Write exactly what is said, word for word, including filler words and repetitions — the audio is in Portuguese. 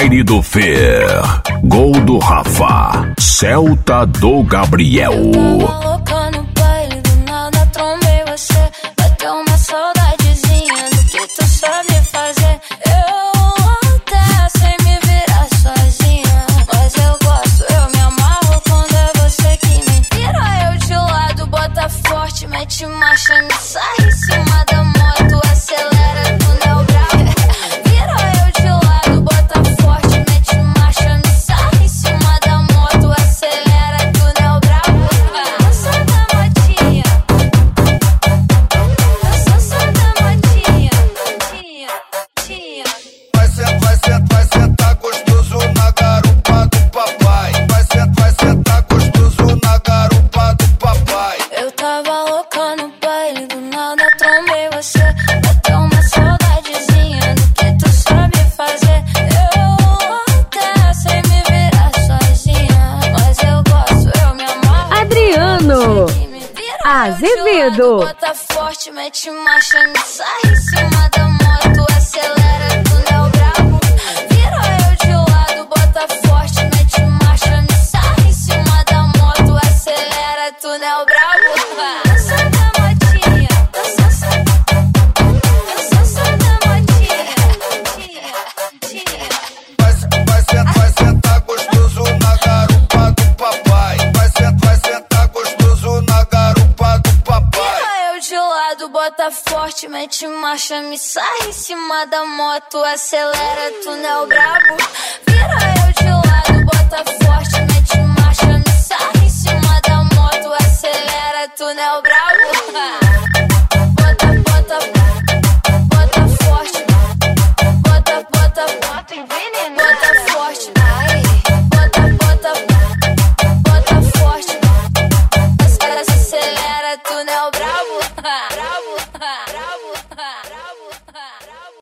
baile do Fer. Gol do Rafa. Celta do Gabriel. Eu tava louca no baile, do nada trombei você. Bateu uma saudadezinha do que tu sabe fazer. Eu até sei me virar sozinha, mas eu gosto, eu me amarro quando é você que me vira. Eu de lado, bota forte, mete marcha, me sai em cima da moto, acelera, tu não bravo. Vira eu de lado, bota forte, mete marcha, me sai em cima da moto, acelera, tu não bravo. Eu sou da motinha, eu sou só da motinha, tia, tia. Vai sentar, vai sentar, vai sentar gostoso na garupa do papai. Vai sentar, vai sentar gostoso na garupa do papai. Eu tava louca no baile, do nada trombei você. Bateu uma saudadezinha do que tu sabe fazer. Eu até sei me virar sozinha, mas eu gosto, eu me amarro. Adriano Azevedo. Bota forte, mete marcha, me sai em cima da moto, acelera, tu não bravo. Vira eu de lado, bota forte, mete marcha, me sai em cima da moto, acelera, tu não bravo. Eu sou da motinha, eu sou só, eu sou só da motinha, tia, tia. Vai, vai sentar, vai sentar gostoso na garupa do papai. Vai sentar, vai sentar gostoso na garupa do papai. Vira eu de lado, bota forte, mete marcha, me sai em cima da moto, acelera, tu não bravo. Vira eu de lado, bota forte, mete